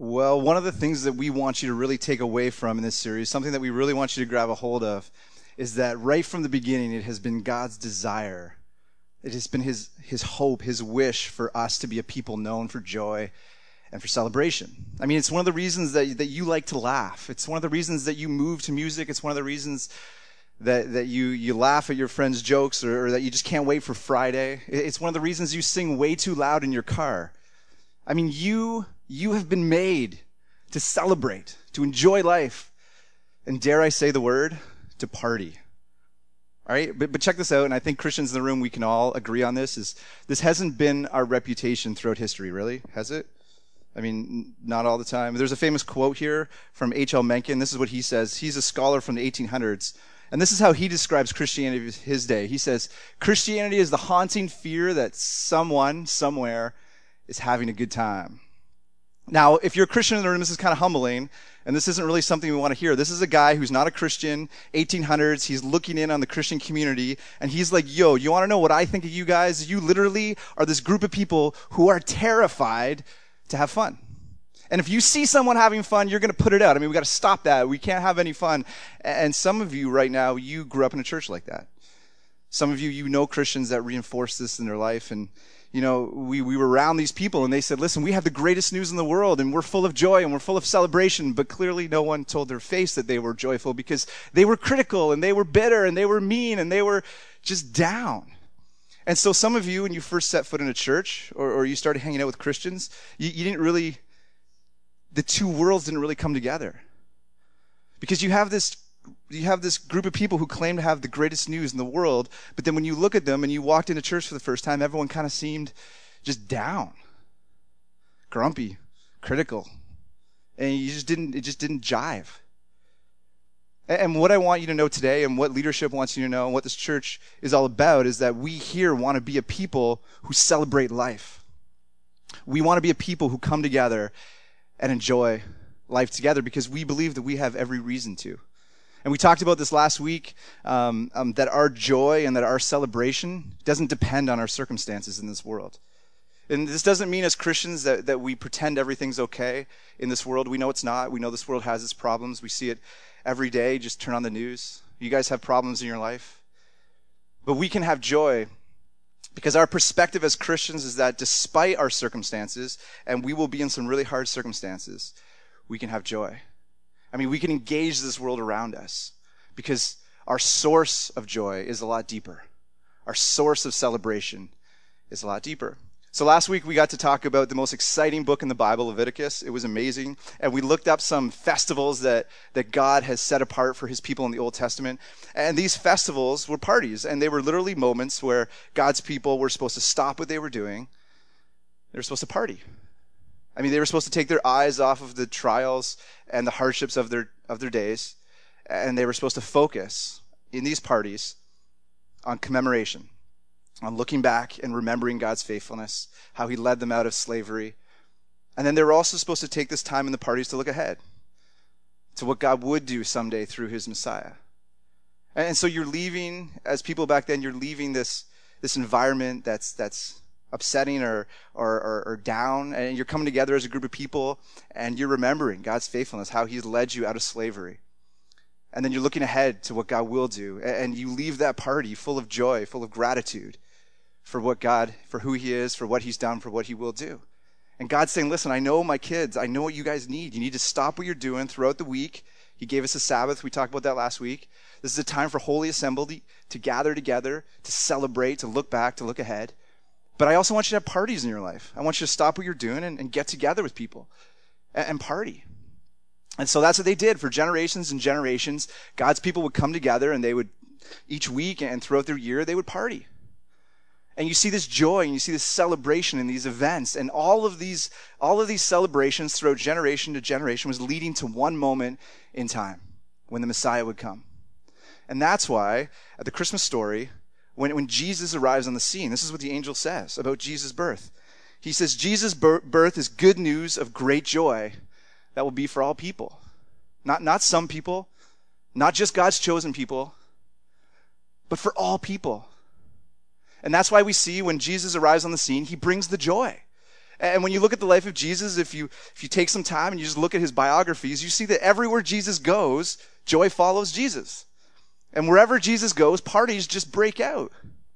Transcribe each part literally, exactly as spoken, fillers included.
Well, one of the things that we want you to really take away from in this series, something that we really want you to grab a hold of, is that right from the beginning, it has been God's desire. It has been his, his hope, his wish for us to be a people known for joy and for celebration. I mean, it's one of the reasons that, that you like to laugh. It's one of the reasons that you move to music. It's one of the reasons that, that you, you laugh at your friends' jokes, or, or that you just can't wait for Friday. It's one of the reasons you sing way too loud in your car. I mean, you... You have been made to celebrate, to enjoy life, and dare I say the word, to party. All right, but, but check this out, and I think Christians in the room, we can all agree on this, is this hasn't been our reputation throughout history, really, has it? I mean, not all the time. There's a famous quote here from H L Mencken. This is what he says. He's a scholar from the eighteen hundreds, and this is how he describes Christianity of his day. He says, Christianity is the haunting fear that someone, somewhere, is having a good time. Now, if you're a Christian in the room, this is kind of humbling, and this isn't really something we want to hear. This is a guy who's not a Christian, eighteen hundreds, he's looking in on the Christian community, and he's like, yo, you want to know what I think of you guys? You literally are this group of people who are terrified to have fun. And if you see someone having fun, you're going to put it out. I mean, we got to stop that. We can't have any fun. And some of you right now, you grew up in a church like that. Some of you, you know Christians that reinforce this in their life, and you know, we, we were around these people and they said, listen, we have the greatest news in the world and we're full of joy and we're full of celebration. But clearly no one told their face that they were joyful because they were critical and they were bitter and they were mean and they were just down. And so some of you, when you first set foot in a church or, or you started hanging out with Christians, you, you didn't really, the two worlds didn't really come together. Because you have this You have this group of people who claim to have the greatest news in the world, but then when you look at them and you walked into church for the first time, everyone kind of seemed just down, grumpy, critical, and you just didn't, it just didn't jive. And what I want you to know today, and what leadership wants you to know, and what this church is all about, is that we here want to be a people who celebrate life. We want to be a people who come together and enjoy life together because we believe that we have every reason to. And we talked about this last week, um, um, that our joy and that our celebration doesn't depend on our circumstances in this world. And this doesn't mean as Christians that, that we pretend everything's okay in this world. We know it's not. We know this world has its problems. We see it every day. Just turn on the news. You guys have problems in your life. But we can have joy because our perspective as Christians is that despite our circumstances, and we will be in some really hard circumstances, we can have joy. I mean, we can engage this world around us because our source of joy is a lot deeper. Our source of celebration is a lot deeper. So last week we got to talk about the most exciting book in the Bible, Leviticus. It was amazing. And we looked up some festivals that, that God has set apart for his people in the Old Testament. And these festivals were parties, and they were literally moments where God's people were supposed to stop what they were doing. They were supposed to party. I mean, they were supposed to take their eyes off of the trials and the hardships of their of their days, and they were supposed to focus in these parties on commemoration, on looking back and remembering God's faithfulness, how he led them out of slavery. And then they were also supposed to take this time in the parties to look ahead to what God would do someday through his Messiah. And so you're leaving, as people back then, you're leaving this, this environment that's that's upsetting or, or, or, or down, and you're coming together as a group of people, and you're remembering God's faithfulness, how he's led you out of slavery. And then you're looking ahead to what God will do, and you leave that party full of joy, full of gratitude for what God, for who he is, for what he's done, for what he will do. And God's saying, listen, I know my kids, I know what you guys need. You need to stop what you're doing throughout the week. He gave us a Sabbath. We talked about that last week. This is a time for Holy Assembly to gather together, to celebrate, to look back, to look ahead. But I also want you to have parties in your life. I want you to stop what you're doing and, and get together with people and, and party. And so that's what they did for generations and generations. God's people would come together and they would, each week and throughout their year, they would party. And you see this joy and you see this celebration in these events. And all of these, all of these celebrations throughout generation to generation was leading to one moment in time when the Messiah would come. And that's why at the Christmas story, When, when Jesus arrives on the scene, this is what the angel says about Jesus' birth. He says, Jesus' birth is good news of great joy that will be for all people. Not, not some people, not just God's chosen people, but for all people. And that's why we see when Jesus arrives on the scene, he brings the joy. And when you look at the life of Jesus, if you if you take some time and you just look at his biographies, you see that everywhere Jesus goes, joy follows Jesus. And wherever Jesus goes, parties just break out.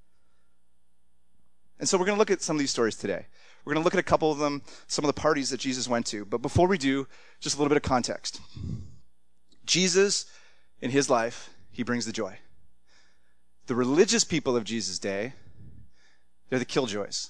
And so we're going to look at some of these stories today. We're going to look at a couple of them, some of the parties that Jesus went to. But before we do, just a little bit of context. Jesus, in his life, he brings the joy. The religious people of Jesus' day, they're the killjoys.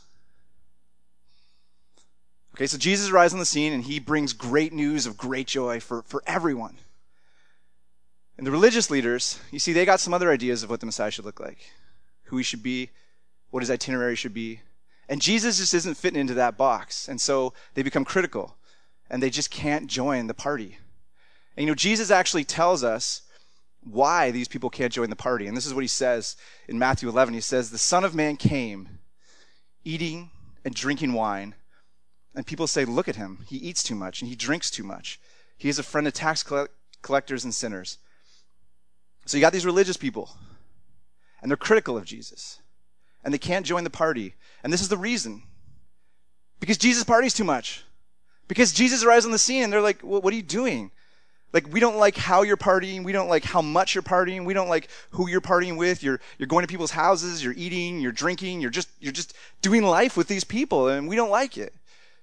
Okay, so Jesus arrives on the scene and he brings great news of great joy for, for everyone. And the religious leaders, you see, they got some other ideas of what the Messiah should look like, who he should be, what his itinerary should be. And Jesus just isn't fitting into that box. And so they become critical and they just can't join the party. And you know, Jesus actually tells us why these people can't join the party. And this is what he says in Matthew eleven. He says, the Son of Man came eating and drinking wine. And people say, look at him. He eats too much and he drinks too much. He is a friend of tax collectors and sinners. So you got these religious people and they're critical of Jesus. And they can't join the party. And this is the reason. Because Jesus parties too much. Because Jesus arrives on the scene and they're like, well, what are you doing? Like, we don't like how you're partying. We don't like how much you're partying. We don't like who you're partying with. You're you're going to people's houses. You're eating. You're drinking. You're just you're just doing life with these people. And we don't like it.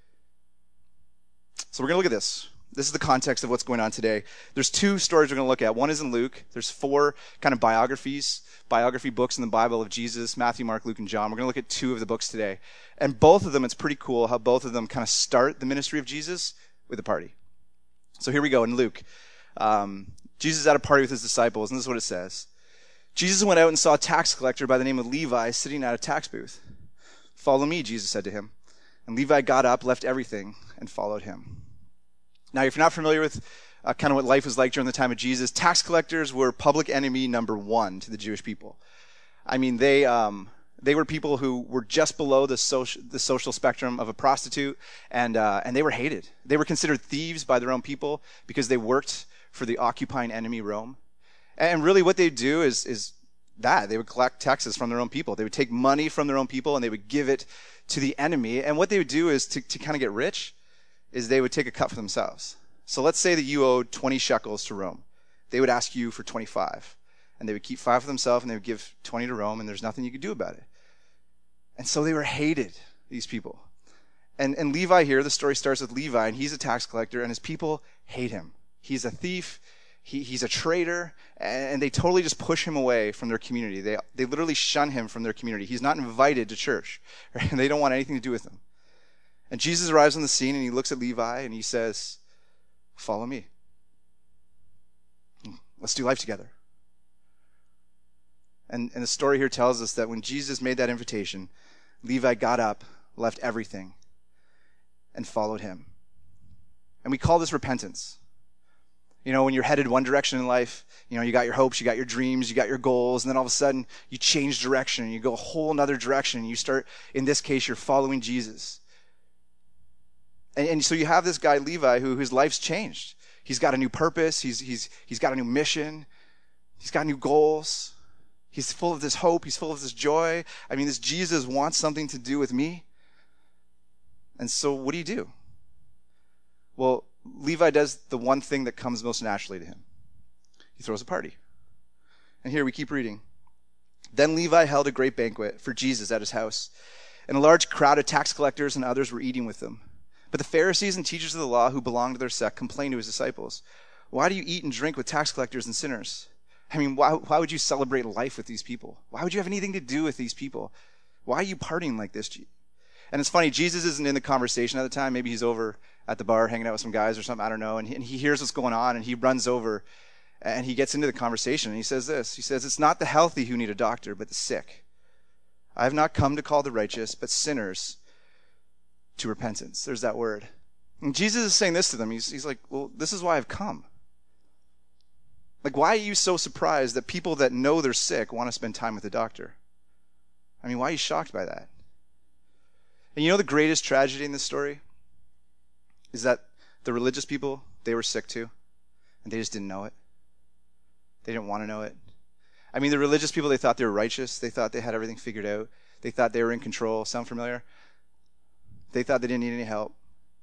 So we're going to look at this. This is the context of what's going on today. There's two stories we're going to look at. One is in Luke. There's four kind of biographies, biography books in the Bible of Jesus, Matthew, Mark, Luke, and John. We're going to look at two of the books today. And both of them, it's pretty cool how both of them kind of start the ministry of Jesus with a party. So here we go in Luke. Um, Jesus is at a party with his disciples, and this is what it says. Jesus went out and saw a tax collector by the name of Levi sitting at a tax booth. Follow me, Jesus said to him. And Levi got up, left everything, and followed him. Now, if you're not familiar with uh, kind of what life was like during the time of Jesus, tax collectors were public enemy number one to the Jewish people. I mean, they um, they were people who were just below the social the social spectrum of a prostitute, and uh, and they were hated. They were considered thieves by their own people because they worked for the occupying enemy Rome. And really, what they do is is that they would collect taxes from their own people. They would take money from their own people and they would give it to the enemy. And what they would do is to to kind of get rich. Is they would take a cut for themselves. So let's say that you owed twenty shekels to Rome. They would ask you for twenty-five. And they would keep five for themselves and they would give twenty to Rome and there's nothing you could do about it. And so they were hated, these people. And, and Levi here, the story starts with Levi and he's a tax collector and his people hate him. He's a thief. He, he's a traitor. And they totally just push him away from their community. They, they literally shun him from their community. He's not invited to church. Right? And they don't want anything to do with him. And Jesus arrives on the scene and he looks at Levi and he says, follow me. Let's do life together. And, and the story here tells us that when Jesus made that invitation, Levi got up, left everything, and followed him. And we call this repentance. You know, when you're headed one direction in life, you know, you got your hopes, you got your dreams, you got your goals, and then all of a sudden you change direction and you go a whole nother direction. And you start, in this case, you're following Jesus. And, and so you have this guy, Levi, who whose life's changed. He's got a new purpose. He's, he's, he's got a new mission. He's got new goals. He's full of this hope. He's full of this joy. I mean, this Jesus wants something to do with me. And so what do you do? Well, Levi does the one thing that comes most naturally to him. He throws a party. And here we keep reading. Then Levi held a great banquet for Jesus at his house, and a large crowd of tax collectors and others were eating with them. But the Pharisees and teachers of the law who belonged to their sect complained to his disciples, why do you eat and drink with tax collectors and sinners? I mean, why, why would you celebrate life with these people? Why would you have anything to do with these people? Why are you partying like this? And it's funny, Jesus isn't in the conversation at the time. Maybe he's over at the bar hanging out with some guys or something, I don't know. And he, and he hears what's going on and he runs over and he gets into the conversation and he says this. He says, it's not the healthy who need a doctor, but the sick. I have not come to call the righteous, but sinners to repentance. There's that word. And Jesus is saying this to them. He's, he's like, well, this is why I've come. Like, why are you so surprised that people that know they're sick want to spend time with a doctor? I mean, why are you shocked by that? And you know the greatest tragedy in this story is that the religious people, they were sick too, and they just didn't know it. They didn't want to know it. I mean, the religious people, they thought they were righteous. They thought they had everything figured out. They thought they were in control. Sound familiar? They thought they didn't need any help.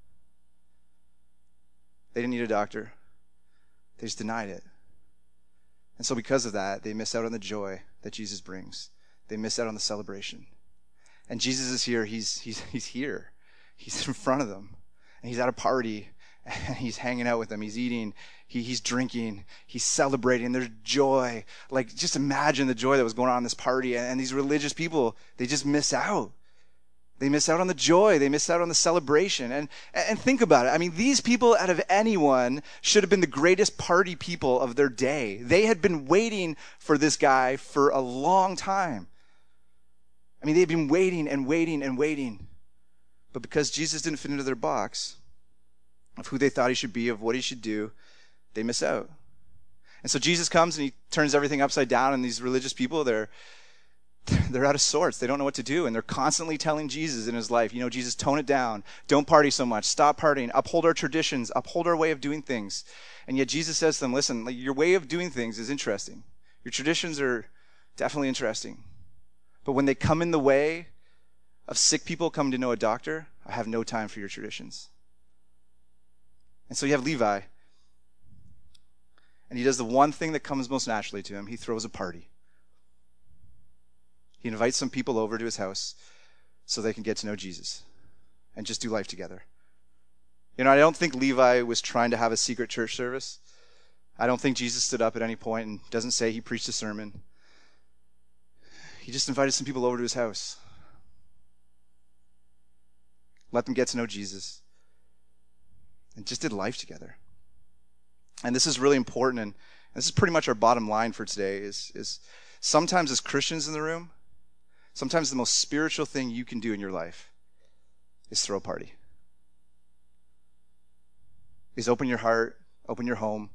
They didn't need a doctor. They just denied it. And so because of that, they miss out on the joy that Jesus brings. They miss out on the celebration. And Jesus is here. He's he's he's here. He's in front of them. And he's at a party. And he's hanging out with them. He's eating. He, he's drinking. He's celebrating. There's joy. Like, just imagine the joy that was going on in this party. And, and these religious people, they just miss out. They miss out on the joy. They miss out on the celebration. And, and think about it. I mean, these people, out of anyone, should have been the greatest party people of their day. They had been waiting for this guy for a long time. I mean, they had been waiting and waiting and waiting. But because Jesus didn't fit into their box of who they thought he should be, of what he should do, they miss out. And so Jesus comes and he turns everything upside down, and these religious people, they're they're out of sorts. They don't know what to do, and they're constantly telling Jesus in his life, you know, Jesus, tone it down. Don't party so much. Stop partying. Uphold our traditions. Uphold our way of doing things. And yet Jesus says to them, listen, like, your way of doing things is interesting. Your traditions are definitely interesting. But when they come in the way of sick people coming to know a doctor, I have no time for your traditions. And so you have Levi, and he does the one thing that comes most naturally to him. He throws a party. He invites some people over to his house so they can get to know Jesus and just do life together. You know, I don't think Levi was trying to have a secret church service. I don't think Jesus stood up at any point and doesn't say he preached a sermon. He just invited some people over to his house. Let them get to know Jesus. And just did life together. And this is really important, and this is pretty much our bottom line for today, is, is sometimes as Christians in the room, sometimes the most spiritual thing you can do in your life is throw a party. Is open your heart, open your home.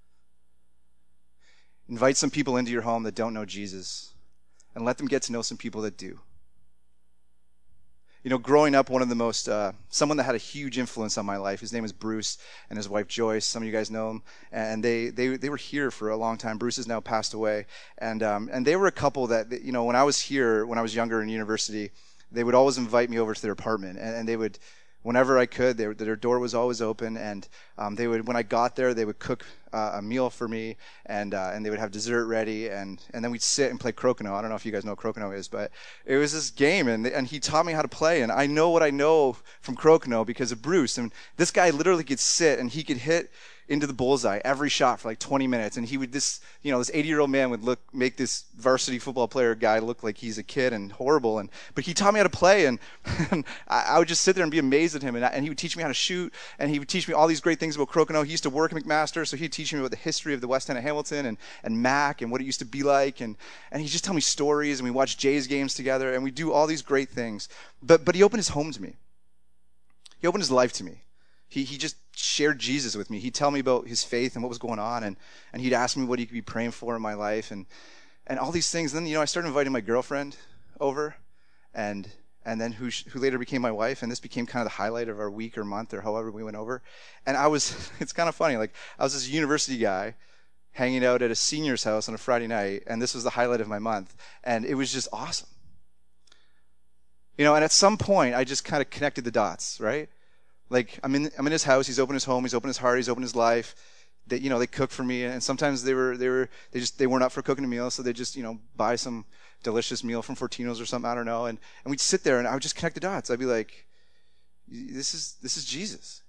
Invite some people into your home that don't know Jesus, and let them get to know some people that do. You know, growing up, one of the most, uh, someone that had a huge influence on my life, his name is Bruce, and his wife Joyce. Some of you guys know him. And they they, they were here for a long time. Bruce has now passed away. And um, and they were a couple that, you know, when I was here, when I was younger in university, they would always invite me over to their apartment. And, and they would, whenever I could, they, their door was always open. And um, they would, when I got there, they would cook uh, a meal for me, and uh, and they would have dessert ready. And, and then we'd sit and play crokinole. I don't know if you guys know what crokinole is, but it was this game, and and he taught me how to play. And I know what I know from crokinole because of Bruce. And this guy literally could sit and he could hit into the bullseye every shot for like twenty minutes, and he would this you know this eighty year old man would look make this varsity football player guy look like he's a kid and horrible, and but he taught me how to play, and, and I, I would just sit there and be amazed at him, and, I, and he would teach me how to shoot, and he would teach me all these great things about crokinole. He used to work at McMaster, so he'd teach me about the history of the West End of Hamilton and and Mac and what it used to be like, and and he'd just tell me stories, and we watched Jays games together, and we do all these great things. But but he opened his home to me. He opened his life to me. He he just shared Jesus with me. He'd tell me about his faith and what was going on, and, and he'd ask me what he could be praying for in my life, and and all these things. And then, you know, I started inviting my girlfriend over, and and then who who later became my wife, and this became kind of the highlight of our week or month or however we went over. And I was, it's kind of funny, like I was this university guy hanging out at a senior's house on a Friday night, and this was the highlight of my month, and it was just awesome. You know, and at some point, I just kind of connected the dots, right? Like, I'm in I'm in his house, he's opened his home, he's opened his heart, he's opened his life. They, you know, they cook for me, and sometimes they were they were they just they weren't up for cooking a meal, so they just, you know, buy some delicious meal from Fortino's or something, I don't know, and, and we'd sit there and I would just connect the dots. I'd be like, This is this is Jesus.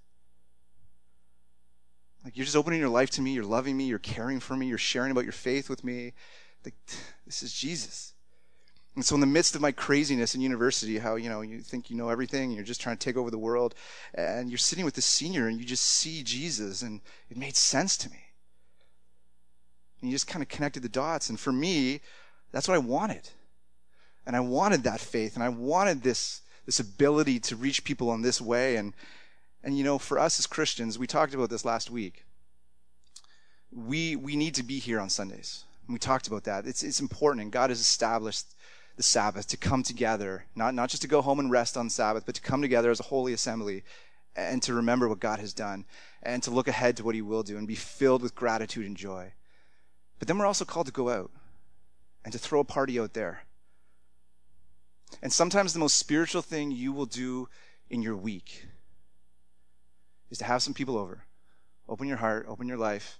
Like, you're just opening your life to me, you're loving me, you're caring for me, you're sharing about your faith with me. Like, this is Jesus. And so in the midst of my craziness in university, how, you know, you think you know everything, and you're just trying to take over the world, and you're sitting with this senior, and you just see Jesus, and it made sense to me. And you just kind of connected the dots. And for me, that's what I wanted. And I wanted that faith, and I wanted this this ability to reach people in this way. And, and you know, for us as Christians, we talked about this last week. We we need to be here on Sundays. And we talked about that. It's it's important, and God has established the Sabbath to come together, not, not just to go home and rest on Sabbath, but to come together as a holy assembly and to remember what God has done and to look ahead to what he will do and be filled with gratitude and joy. But then we're also called to go out and to throw a party out there. And sometimes the most spiritual thing you will do in your week is to have some people over. Open your heart, open your life,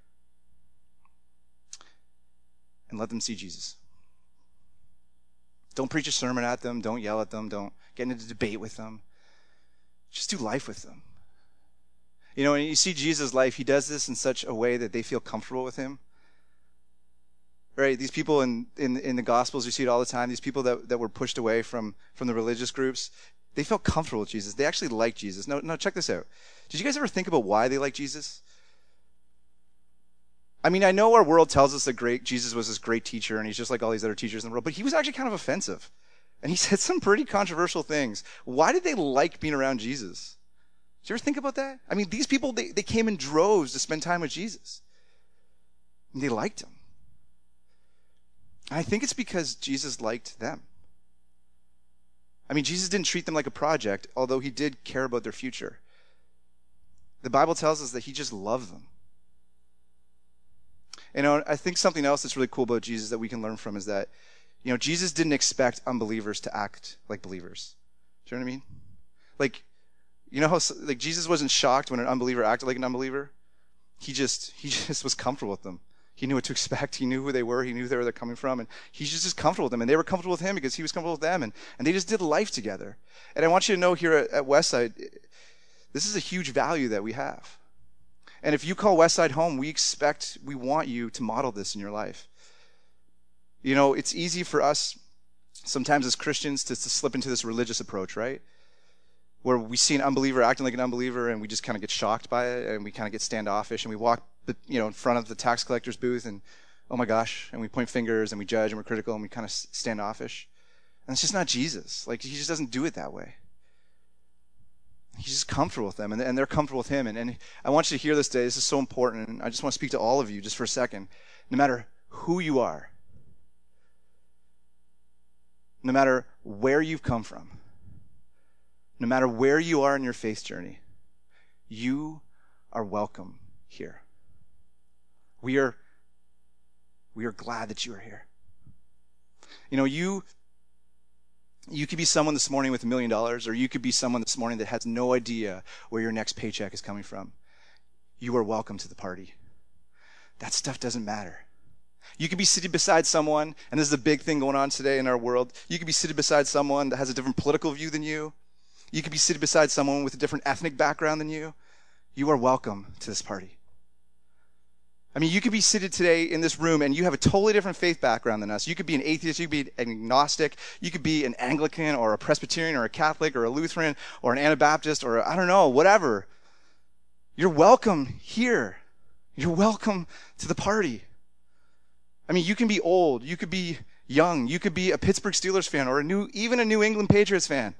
and let them see Jesus. Don't preach a sermon at them. Don't yell at them. Don't get into debate with them. Just do life with them. You know, when you see Jesus' life, he does this in such a way that they feel comfortable with him. Right? These people in, in, in the Gospels, you see it all the time, these people that, that were pushed away from, from the religious groups, they felt comfortable with Jesus. They actually liked Jesus. No, no, check this out. Did you guys ever think about why they liked Jesus? I mean, I know our world tells us that great Jesus was this great teacher, and he's just like all these other teachers in the world, but he was actually kind of offensive. And he said some pretty controversial things. Why did they like being around Jesus? Did you ever think about that? I mean, these people, they, they came in droves to spend time with Jesus. And they liked him. And I think it's because Jesus liked them. I mean, Jesus didn't treat them like a project, although he did care about their future. The Bible tells us that he just loved them. You know, I think something else that's really cool about Jesus that we can learn from is that, you know, Jesus didn't expect unbelievers to act like believers. Do you know what I mean? Like, you know how, like, Jesus wasn't shocked when an unbeliever acted like an unbeliever? He just, he just was comfortable with them. He knew what to expect. He knew who they were. He knew where they're coming from. And he's just, just comfortable with them. And they were comfortable with him because he was comfortable with them. And, and they just did life together. And I want you to know here at, at Westside, this is a huge value that we have. And if you call Westside home, we expect, we want you to model this in your life. You know, it's easy for us sometimes as Christians to, to slip into this religious approach, right? Where we see an unbeliever acting like an unbeliever and we just kind of get shocked by it and we kind of get standoffish and we walk, you know, in front of the tax collector's booth and, oh my gosh, and we point fingers and we judge and we're critical and we kind of standoffish. And it's just not Jesus. Like, he just doesn't do it that way. He's just comfortable with them and, and they're comfortable with him. And, and I want you to hear this today. This is so important. And I just want to speak to all of you just for a second. No matter who you are, no matter where you've come from, no matter where you are in your faith journey, you are welcome here. We are, we are glad that you are here. You know, you, you could be someone this morning with a million dollars, or you could be someone this morning that has no idea where your next paycheck is coming from. You are welcome to the party. That stuff doesn't matter. You could be sitting beside someone, and this is a big thing going on today in our world. You could be sitting beside someone that has a different political view than you. You could be sitting beside someone with a different ethnic background than you. You are welcome to this party. I mean, you could be seated today in this room and you have a totally different faith background than us. You could be an atheist, you could be an agnostic, you could be an Anglican or a Presbyterian or a Catholic or a Lutheran or an Anabaptist or I don't know, whatever. You're welcome here. You're welcome to the party. I mean, you can be old, you could be young, you could be a Pittsburgh Steelers fan or a new, even a New England Patriots fan.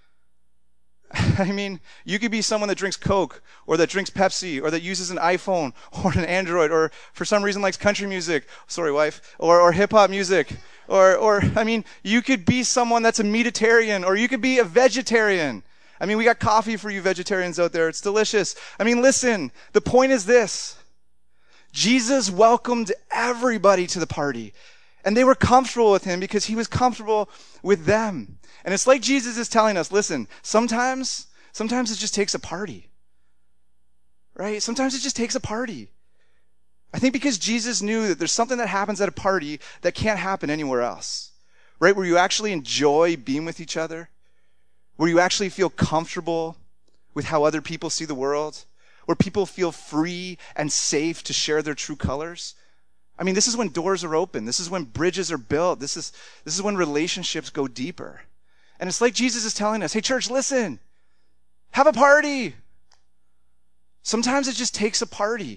I mean, you could be someone that drinks Coke or that drinks Pepsi or that uses an iPhone or an Android or for some reason likes country music. Sorry, wife. Or, or hip hop music. Or, or, I mean, you could be someone that's a meatitarian or you could be a vegetarian. I mean, we got coffee for you vegetarians out there. It's delicious. I mean, listen, the point is this. Jesus welcomed everybody to the party. And they were comfortable with him because he was comfortable with them. And it's like Jesus is telling us, listen, sometimes, sometimes it just takes a party. Right? Sometimes it just takes a party. I think because Jesus knew that there's something that happens at a party that can't happen anywhere else. Right? Where you actually enjoy being with each other. Where you actually feel comfortable with how other people see the world. Where people feel free and safe to share their true colors. I mean, this is when doors are open. This is when bridges are built. This is, this is when relationships go deeper. And it's like Jesus is telling us, hey, church, listen, have a party. Sometimes it just takes a party.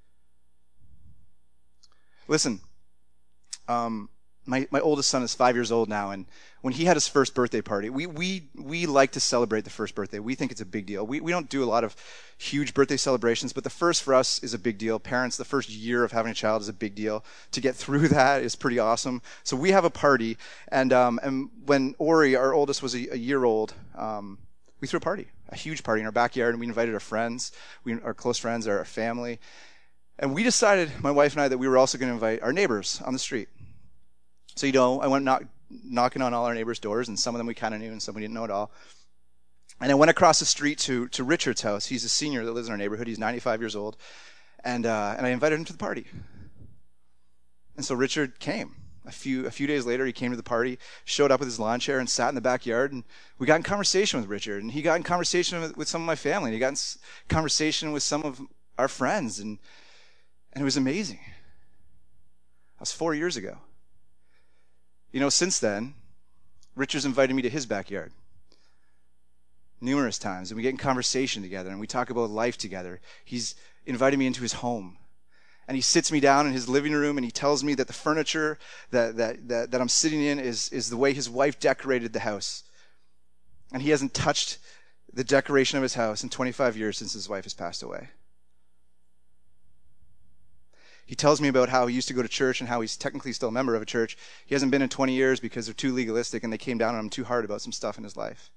Listen, um, my, my oldest son is five years old now, and when he had his first birthday party, we we we like to celebrate the first birthday. We think it's a big deal. We we don't do a lot of huge birthday celebrations, but the first for us is a big deal. Parents, the first year of having a child is a big deal. To get through that is pretty awesome. So we have a party, and um and when Ori, our oldest, was a, a year old, um, we threw a party, a huge party in our backyard, and we invited our friends, we our close friends, our family, and we decided, my wife and I, that we were also going to invite our neighbors on the street. So, you know, I went knock, knocking on all our neighbors' doors, and some of them we kind of knew and some we didn't know at all. And I went across the street to, to Richard's house. He's a senior that lives in our neighborhood. He's ninety-five years old. And, uh, and I invited him to the party. And so Richard came. A few a few days later, he came to the party, showed up with his lawn chair, and sat in the backyard. And we got in conversation with Richard. And he got in conversation with, with some of my family. And he got in conversation with some of our friends. And, and it was amazing. That was four years ago. You know, since then, Richard's invited me to his backyard numerous times. And we get in conversation together. And we talk about life together. He's invited me into his home. And he sits me down in his living room and he tells me that the furniture that, that, that, that I'm sitting in is, is the way his wife decorated the house. And he hasn't touched the decoration of his house in twenty-five years since his wife has passed away. He tells me about how he used to go to church and how he's technically still a member of a church. He hasn't been in twenty years because they're too legalistic and they came down on him too hard about some stuff in his life.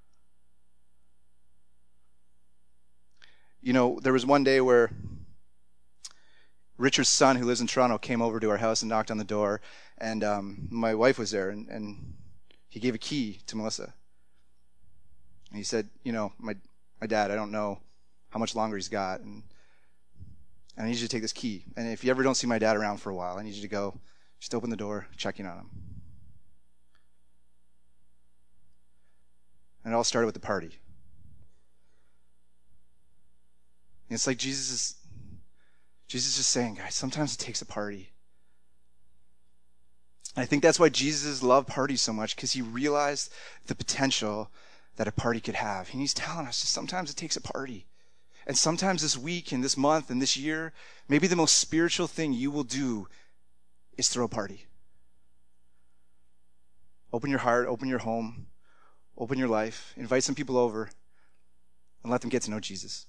You know, there was one day where Richard's son, who lives in Toronto, came over to our house and knocked on the door, and um, my wife was there, and, and he gave a key to Melissa. And he said, you know, my my dad, I don't know how much longer he's got, and, and I need you to take this key. And if you ever don't see my dad around for a while, I need you to go, just open the door, check in on him. And it all started with the party. And it's like Jesus is... Jesus is saying, guys, sometimes it takes a party. And I think that's why Jesus loved parties so much, because he realized the potential that a party could have. And he's telling us that sometimes it takes a party. And sometimes this week and this month and this year, maybe the most spiritual thing you will do is throw a party. Open your heart, open your home, open your life, invite some people over, and let them get to know Jesus.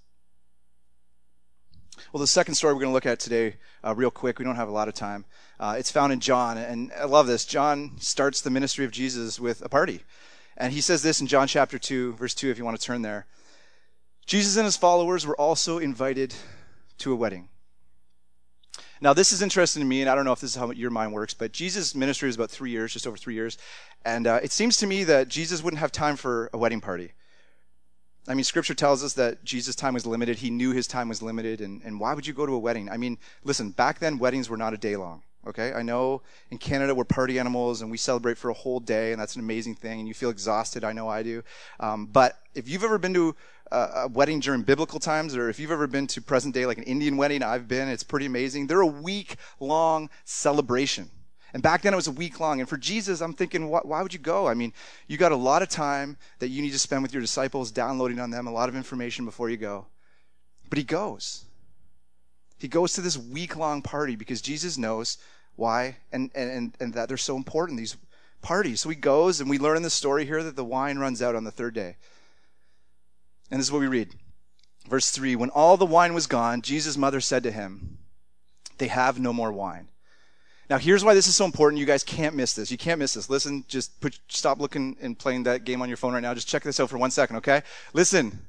Well, the second story we're going to look at today, uh, real quick, we don't have a lot of time. Uh, it's found in John, and I love this. John starts the ministry of Jesus with a party. And he says this in John chapter two, verse two, if you want to turn there. Jesus and his followers were also invited to a wedding. Now, this is interesting to me, and I don't know if this is how your mind works, but Jesus' ministry was about three years, just over three years. And uh, it seems to me that Jesus wouldn't have time for a wedding party. I mean, Scripture tells us that Jesus' time was limited. He knew his time was limited. And, and why would you go to a wedding? I mean, listen, back then, weddings were not a day long, okay? I know in Canada, we're party animals, and we celebrate for a whole day, and that's an amazing thing, and you feel exhausted. I know I do. Um, but if you've ever been to a, a wedding during biblical times, or if you've ever been to present day, like an Indian wedding, I've been, it's pretty amazing. They're a week-long celebration. And back then it was a week long. And for Jesus, I'm thinking, why, why would you go? I mean, you got a lot of time that you need to spend with your disciples, downloading on them, a lot of information before you go. But he goes. He goes to this week-long party because Jesus knows why and, and, and that they're so important, these parties. So he goes, and we learn in the story here that the wine runs out on the third day. And this is what we read. Verse three, when all the wine was gone, Jesus' mother said to him, they have no more wine. Now, here's why this is so important. You guys can't miss this. You can't miss this. Listen, just put, stop looking and playing that game on your phone right now. Just check this out for one second, okay? Listen.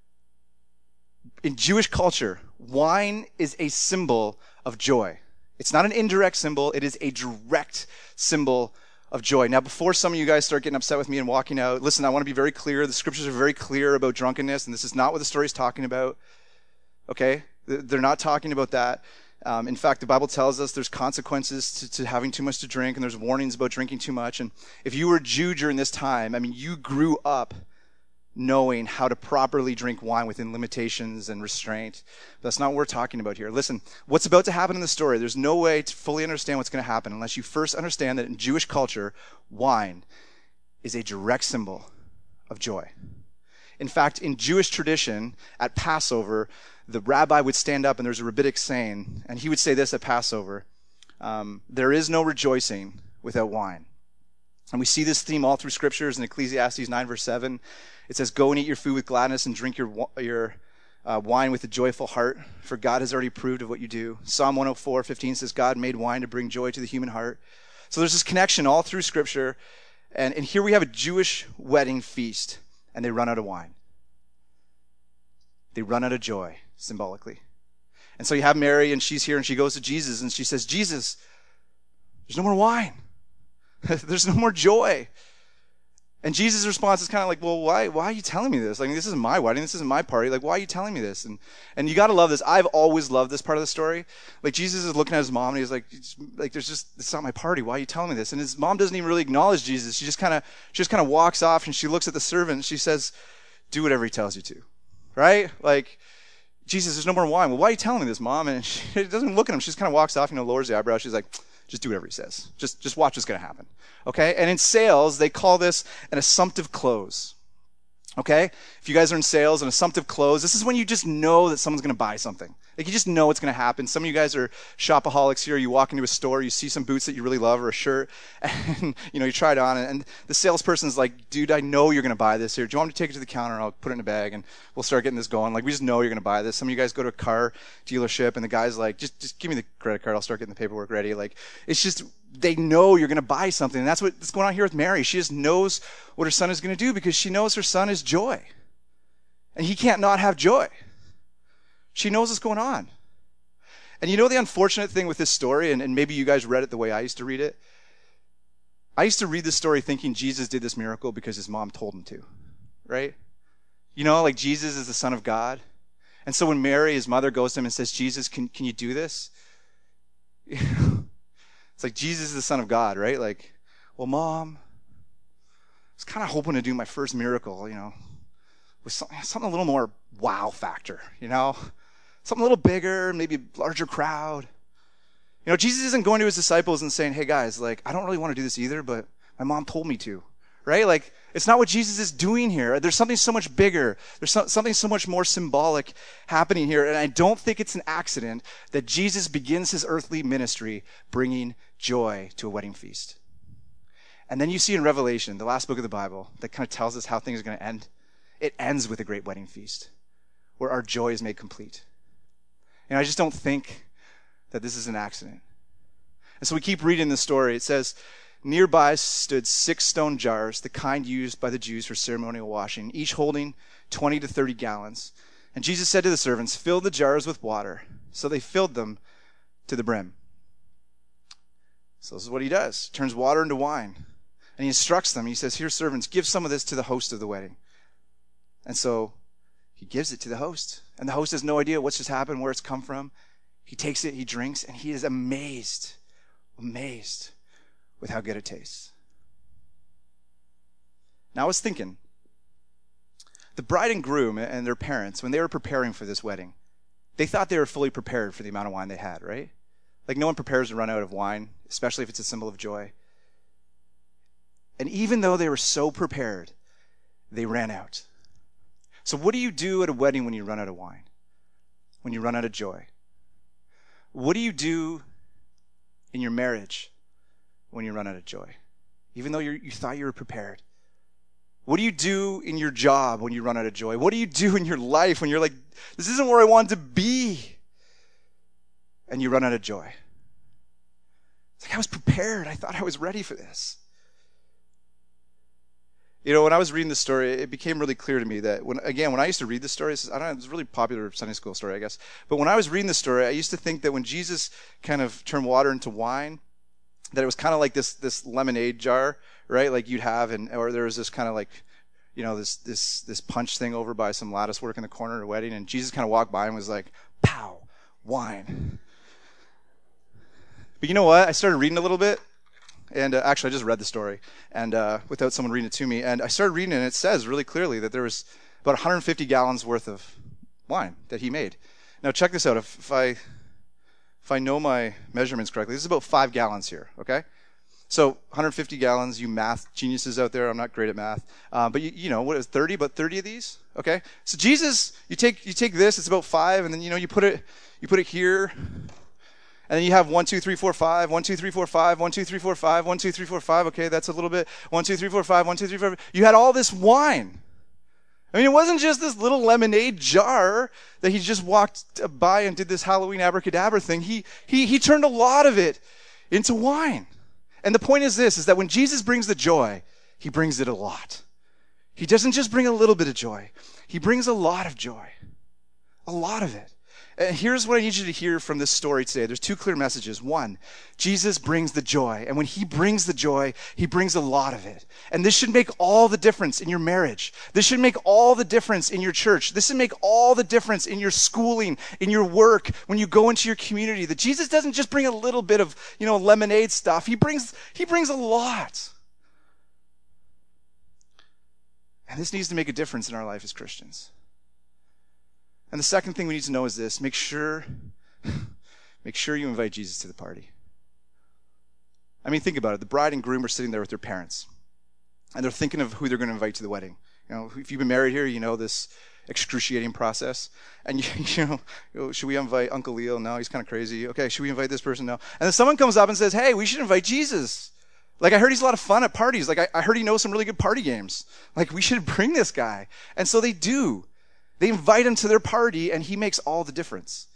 In Jewish culture, wine is a symbol of joy. It's not an indirect symbol. It is a direct symbol of joy. Now, before some of you guys start getting upset with me and walking out, listen, I want to be very clear. The scriptures are very clear about drunkenness, and this is not what the story is talking about, okay? They're not talking about that. Um, in fact, the Bible tells us there's consequences to, to having too much to drink, and there's warnings about drinking too much. And if you were a Jew during this time, I mean, you grew up knowing how to properly drink wine within limitations and restraint. But that's not what we're talking about here. Listen, what's about to happen in the story, there's no way to fully understand what's going to happen unless you first understand that in Jewish culture, wine is a direct symbol of joy. In fact, in Jewish tradition, at Passover, the rabbi would stand up, and there's a rabbinic saying, and he would say this at Passover, um, there is no rejoicing without wine. And we see this theme all through scriptures. In Ecclesiastes nine, verse seven, it says, go and eat your food with gladness and drink your, your uh, wine with a joyful heart, for God has already approved of what you do. Psalm one oh four, fifteen says, God made wine to bring joy to the human heart. So there's this connection all through scripture. And, and here we have a Jewish wedding feast, and they run out of wine. They run out of joy, symbolically. And so you have Mary, and she's here, and she goes to Jesus, and she says, Jesus, there's no more wine. There's no more joy. And Jesus' response is kind of like, well, why why are you telling me this? Like, this isn't my wedding. This isn't my party. Like, why are you telling me this? And and you got to love this. I've always loved this part of the story. Like, Jesus is looking at his mom, and he's like, like, there's just, it's not my party. Why are you telling me this? And his mom doesn't even really acknowledge Jesus. She just kind of, she just kind of walks off, and she looks at the servant, and she says, do whatever he tells you to, right? Like, Jesus, there's no more wine. Well, why are you telling me this, Mom? And she doesn't look at him. She just kind of walks off, you know, lowers the eyebrow. She's like, just do whatever he says. Just just watch what's going to happen. Okay? And in sales, they call this an assumptive close. Okay? If you guys are in sales, an assumptive close, this is when you just know that someone's going to buy something. Like, you just know it's going to happen. Some of you guys are shopaholics here. You walk into a store, you see some boots that you really love or a shirt, and, you know, you try it on, and the salesperson's like, dude, I know you're going to buy this here. Do you want me to take it to the counter, and I'll put it in a bag, and we'll start getting this going. Like, we just know you're going to buy this. Some of you guys go to a car dealership, and the guy's like, just, just give me the credit card. I'll start getting the paperwork ready. Like, it's just, they know you're going to buy something, and that's what's going on here with Mary. She just knows what her son is going to do because she knows her son is joy, and he can't not have joy. She knows what's going on. And you know the unfortunate thing with this story, and, and maybe you guys read it the way I used to read it? I used to read this story thinking Jesus did this miracle because his mom told him to, right? You know, like Jesus is the Son of God. And so when Mary, his mother, goes to him and says, Jesus, can, can you do this? It's like, Jesus is the Son of God, right? Like, well, Mom, I was kind of hoping to do my first miracle, you know, with something, something a little more wow factor, you know? Something a little bigger, maybe a larger crowd. You know, Jesus isn't going to his disciples and saying, hey guys, like, I don't really want to do this either, but my mom told me to, right? Like, it's not what Jesus is doing here. There's something so much bigger. There's so, something so much more symbolic happening here. And I don't think it's an accident that Jesus begins his earthly ministry bringing joy to a wedding feast. And then you see in Revelation, the last book of the Bible, that kind of tells us how things are going to end. It ends with a great wedding feast where our joy is made complete. And I just don't think that this is an accident. And so we keep reading the story. It says, nearby stood six stone jars, the kind used by the Jews for ceremonial washing, each holding twenty to thirty gallons. And Jesus said to the servants, fill the jars with water. So they filled them to the brim. So this is what he does. He turns water into wine. And he instructs them. He says, here, servants, give some of this to the host of the wedding. And so he gives it to the host. And the host has no idea what's just happened, where it's come from. He takes it, he drinks, and he is amazed, amazed with how good it tastes. Now I was thinking, the bride and groom and their parents, when they were preparing for this wedding, they thought they were fully prepared for the amount of wine they had, right? Like, no one prepares to run out of wine, especially if it's a symbol of joy. And even though they were so prepared, they ran out. So what do you do at a wedding when you run out of wine? When you run out of joy? What do you do in your marriage when you run out of joy? Even though you're, you thought you were prepared. What do you do in your job when you run out of joy? What do you do in your life when you're like, this isn't where I want to be? And you run out of joy. It's like, I was prepared. I thought I was ready for this. You know, when I was reading the story, it became really clear to me that, when again, when I used to read the story, I don't know, it's a really popular Sunday school story, I guess. But when I was reading the story, I used to think that when Jesus kind of turned water into wine, that it was kind of like this this lemonade jar, right? Like you'd have, and or there was this kind of like, you know, this this this punch thing over by some lattice work in the corner at a wedding, and Jesus kind of walked by and was like, pow, wine. But you know what? I started reading a little bit. And uh, actually, I just read the story, and uh, without someone reading it to me. And I started reading it, and it says really clearly that there was about one hundred fifty gallons worth of wine that he made. Now, check this out. If, if I if I know my measurements correctly, this is about five gallons here, okay? So one hundred fifty gallons, you math geniuses out there. I'm not great at math. Uh, but, you, you know, what is thirty? About thirty of these, okay? So Jesus, you take you take this, it's about five, and then, you know, you put it you put it here. And then you have one, two, three, four, five, one, two, three, four, five, one, two, three, four, five, one, two, three, four, five. Okay, that's a little bit. One, two, three, four, five, one, two, three, four, five. You had all this wine. I mean, it wasn't just this little lemonade jar that he just walked by and did this Halloween abracadabra thing. He he he turned a lot of it into wine. And the point is this, is that when Jesus brings the joy, he brings it a lot. He doesn't just bring a little bit of joy. He brings a lot of joy. A lot of it. And here's what I need you to hear from this story today. There's two clear messages. One, Jesus brings the joy. And when he brings the joy, he brings a lot of it. And this should make all the difference in your marriage. This should make all the difference in your church. This should make all the difference in your schooling, in your work, when you go into your community. That Jesus doesn't just bring a little bit of, you know, lemonade stuff. He brings, he brings a lot. And this needs to make a difference in our life as Christians. And the second thing we need to know is this: make sure, make sure you invite Jesus to the party. I mean, think about it. The bride and groom are sitting there with their parents, and they're thinking of who they're going to invite to the wedding. You know, if you've been married here, you know this excruciating process. And, you, you know, should we invite Uncle Leo? No, he's kind of crazy. Okay, should we invite this person? No. And then someone comes up and says, hey, we should invite Jesus. Like, I heard he's a lot of fun at parties. Like, I, I heard he knows some really good party games. Like, we should bring this guy. And so they do. They invite him to their party, and he makes all the difference.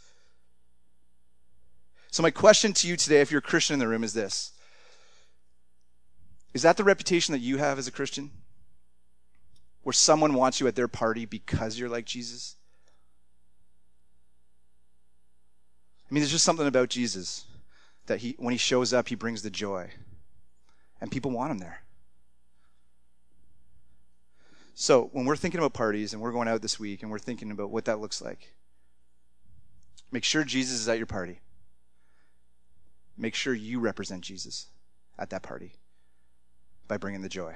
So my question to you today, if you're a Christian in the room, is this: is that the reputation that you have as a Christian? Where someone wants you at their party because you're like Jesus? I mean, there's just something about Jesus that he, when he shows up, he brings the joy. And people want him there. So when we're thinking about parties and we're going out this week and we're thinking about what that looks like, make sure Jesus is at your party. Make sure you represent Jesus at that party by bringing the joy.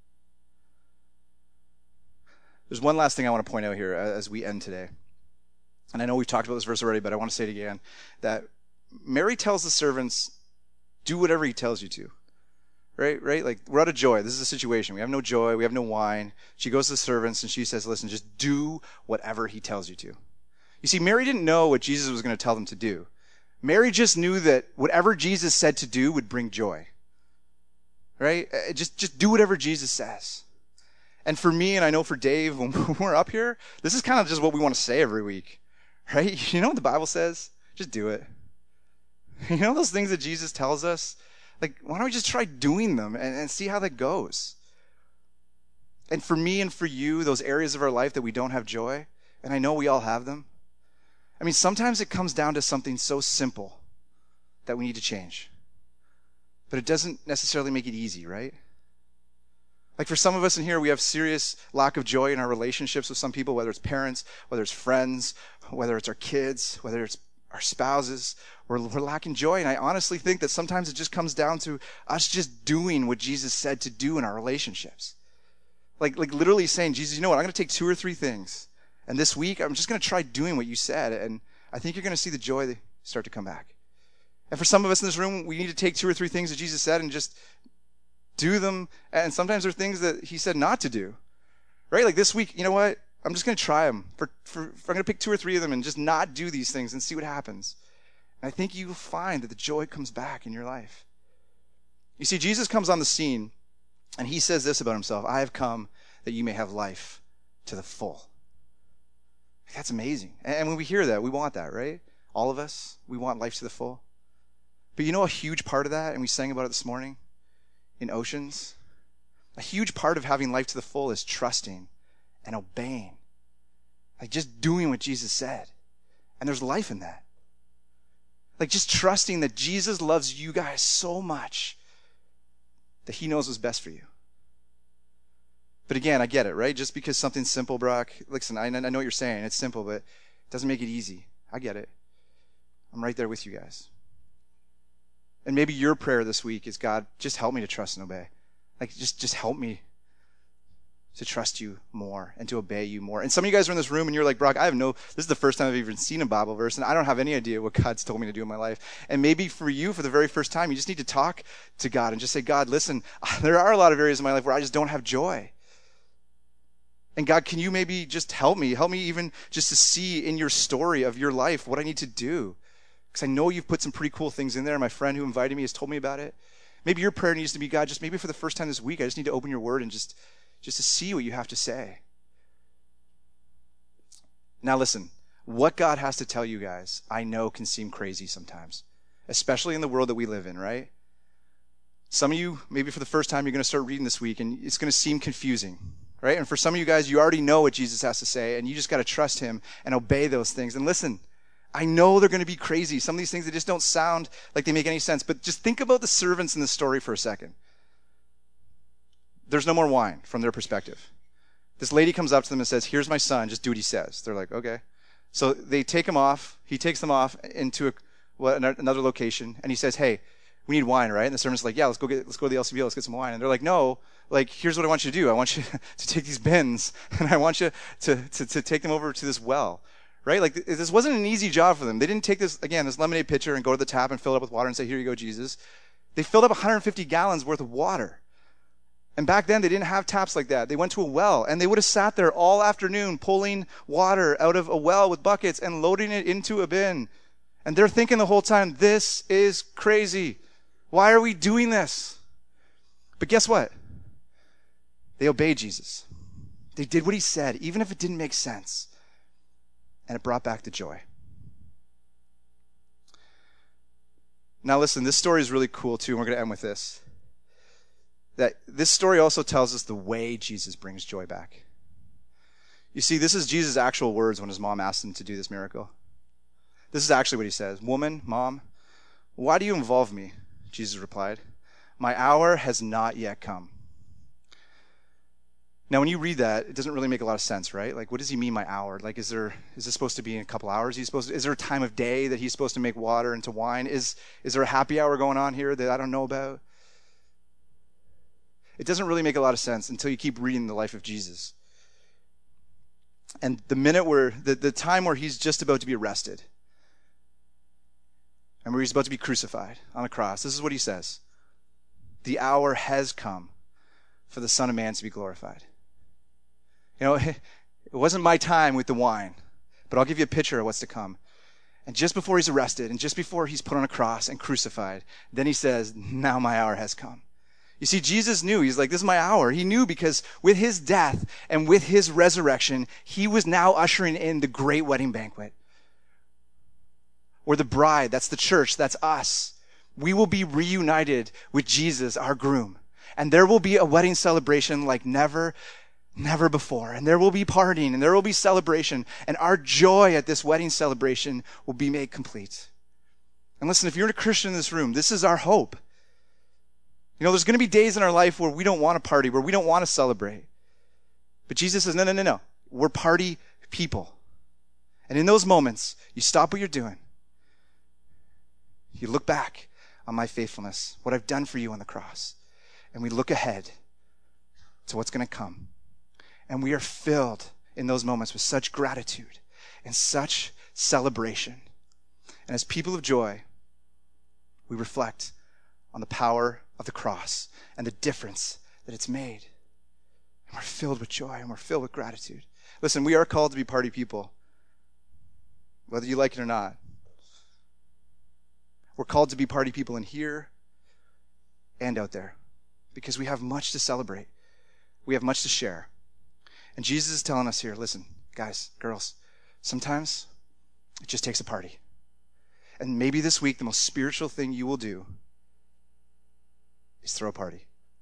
There's one last thing I want to point out here as we end today. And I know we've talked about this verse already, but I want to say it again. That Mary tells the servants, do whatever he tells you to. Right, right? Like, we're out of joy. This is a situation. We have no joy. We have no wine. She goes to the servants and she says, listen, just do whatever he tells you to. You see, Mary didn't know what Jesus was going to tell them to do. Mary just knew that whatever Jesus said to do would bring joy. Right? Just, just do whatever Jesus says. And for me, and I know for Dave, when we're up here, this is kind of just what we want to say every week. Right? You know what the Bible says? Just do it. You know those things that Jesus tells us? Like, why don't we just try doing them and, and see how that goes? And for me and for you, those areas of our life that we don't have joy, and I know we all have them, I mean, sometimes it comes down to something so simple that we need to change. But it doesn't necessarily make it easy, right? Like, for some of us in here, we have serious lack of joy in our relationships with some people, whether it's parents, whether it's friends, whether it's our kids, whether it's our spouses. We're, we're lacking joy. And I honestly think that sometimes it just comes down to us just doing what Jesus said to do in our relationships. Like, like literally saying, Jesus, you know what? I'm going to take two or three things. And this week, I'm just going to try doing what you said. And I think you're going to see the joy start to come back. And for some of us in this room, we need to take two or three things that Jesus said and just do them. And sometimes there are things that he said not to do. Right? Like this week, you know what? I'm just going to try them. For, for, I'm going to pick two or three of them and just not do these things and see what happens. And I think you'll find that the joy comes back in your life. You see, Jesus comes on the scene, and he says this about himself: I have come that you may have life to the full. That's amazing. And when we hear that, we want that, right? All of us, we want life to the full. But you know a huge part of that, and we sang about it this morning in Oceans? A huge part of having life to the full is trusting and obeying. Like just doing what Jesus said. And there's life in that. Like just trusting that Jesus loves you guys so much that he knows what's best for you. But again, I get it, right? Just because something's simple, Brock, listen, I, I know what you're saying. It's simple, but it doesn't make it easy. I get it. I'm right there with you guys. And maybe your prayer this week is, God, just help me to trust and obey. Like, just, just help me to trust you more and to obey you more. And some of you guys are in this room and you're like, Brock, I have no, this is the first time I've even seen a Bible verse and I don't have any idea what God's told me to do in my life. And maybe for you, for the very first time, you just need to talk to God and just say, God, listen, there are a lot of areas in my life where I just don't have joy. And God, can you maybe just help me? Help me even just to see in your story of your life what I need to do. Because I know you've put some pretty cool things in there. My friend who invited me has told me about it. Maybe your prayer needs to be, God, just maybe for the first time this week, I just need to open your word and just, just to see what you have to say. Now listen, what God has to tell you guys, I know can seem crazy sometimes, especially in the world that we live in, right? Some of you, maybe for the first time, you're going to start reading this week and it's going to seem confusing, right? And for some of you guys, you already know what Jesus has to say and you just got to trust him and obey those things. And listen, I know they're going to be crazy. Some of these things, they just don't sound like they make any sense. But just think about the servants in this story for a second. There's no more wine from their perspective. This lady comes up to them and says, here's my son, just do what he says. They're like, okay. So they take him off. He takes them off into a, well, another location, and he says, hey, we need wine, right? And the servant's like, yeah, let's go get, let's go to the L C B O, let's get some wine. And they're like, no, like, here's what I want you to do. I want you to take these bins, and I want you to, to, to take them over to this well, right? Like, this wasn't an easy job for them. They didn't take this, again, this lemonade pitcher and go to the tap and fill it up with water and say, here you go, Jesus. They filled up one hundred fifty gallons worth of water. And back then, they didn't have taps like that. They went to a well, and they would have sat there all afternoon pulling water out of a well with buckets and loading it into a bin. And they're thinking the whole time, this is crazy. Why are we doing this? But guess what? They obeyed Jesus. They did what he said, even if it didn't make sense. And it brought back the joy. Now listen, this story is really cool too, and we're going to end with this. That this story also tells us the way Jesus brings joy back. You see, this is Jesus' actual words when his mom asked him to do this miracle. This is actually what he says. Woman, mom, why do you involve me? Jesus replied, my hour has not yet come. Now, when you read that, it doesn't really make a lot of sense, right? Like, what does he mean, my hour? Like, is there is this supposed to be in a couple hours? He's supposed to, is there a time of day that he's supposed to make water into wine? Is is there a happy hour going on here that I don't know about? It doesn't really make a lot of sense until you keep reading the life of Jesus. And the minute where, the, the time where he's just about to be arrested, and where he's about to be crucified on a cross, this is what he says. The hour has come for the Son of Man to be glorified. You know, it wasn't my time with the wine, but I'll give you a picture of what's to come. And just before he's arrested, and just before he's put on a cross and crucified, then he says, now my hour has come. You see, Jesus knew. He's like, this is my hour. He knew because with his death and with his resurrection, he was now ushering in the great wedding banquet. Where the bride, that's the church, that's us. We will be reunited with Jesus, our groom. And there will be a wedding celebration like never, never before. And there will be partying, and there will be celebration. And our joy at this wedding celebration will be made complete. And listen, if you're a Christian in this room, this is our hope. You know, there's going to be days in our life where we don't want to party, where we don't want to celebrate. But Jesus says, no, no, no, no. We're party people. And in those moments, you stop what you're doing. You look back on my faithfulness, what I've done for you on the cross. And we look ahead to what's going to come. And we are filled in those moments with such gratitude and such celebration. And as people of joy, we reflect on the power of the cross and the difference that it's made. And we're filled with joy and we're filled with gratitude. Listen, we are called to be party people, whether you like it or not. We're called to be party people in here and out there because we have much to celebrate. We have much to share. And Jesus is telling us here, listen, guys, girls, sometimes it just takes a party. And maybe this week the most spiritual thing you will do is throw a party.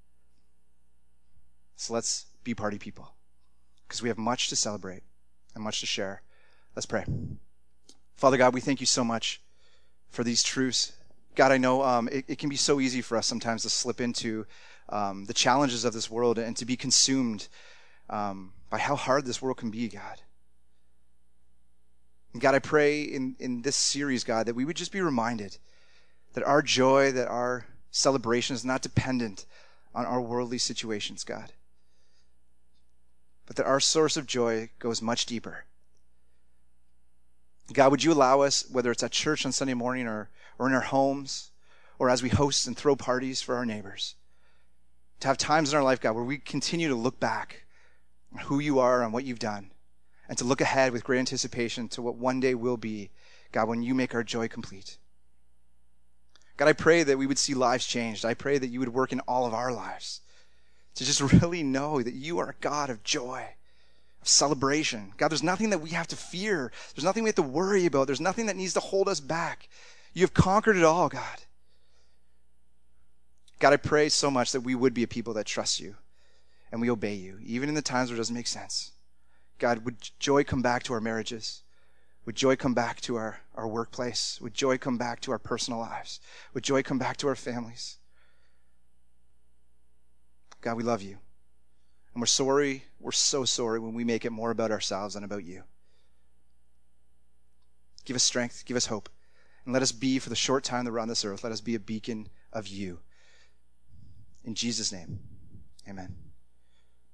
So let's be party people because we have much to celebrate and much to share. Let's pray. Father God, we thank you so much for these truths. God, I know um, it, it can be so easy for us sometimes to slip into um, the challenges of this world and to be consumed um, by how hard this world can be, God. And God, I pray in, in this series, God, that we would just be reminded that our joy, that our celebration is not dependent on our worldly situations, God. But that our source of joy goes much deeper. God, would you allow us, whether it's at church on Sunday morning or, or in our homes, or as we host and throw parties for our neighbors, to have times in our life, God, where we continue to look back on who you are and what you've done, and to look ahead with great anticipation to what one day will be, God, when you make our joy complete. God, I pray that we would see lives changed. I pray that you would work in all of our lives to just really know that you are a God of joy, of celebration. God, there's nothing that we have to fear. There's nothing we have to worry about. There's nothing that needs to hold us back. You have conquered it all, God. God, I pray so much that we would be a people that trust you and we obey you, even in the times where it doesn't make sense. God, would joy come back to our marriages? Would joy come back to our, our workplace? Would joy come back to our personal lives? Would joy come back to our families? God, we love you. And we're sorry, we're so sorry when we make it more about ourselves than about you. Give us strength, give us hope. And let us be, for the short time that we're on this earth, let us be a beacon of you. In Jesus' name, amen.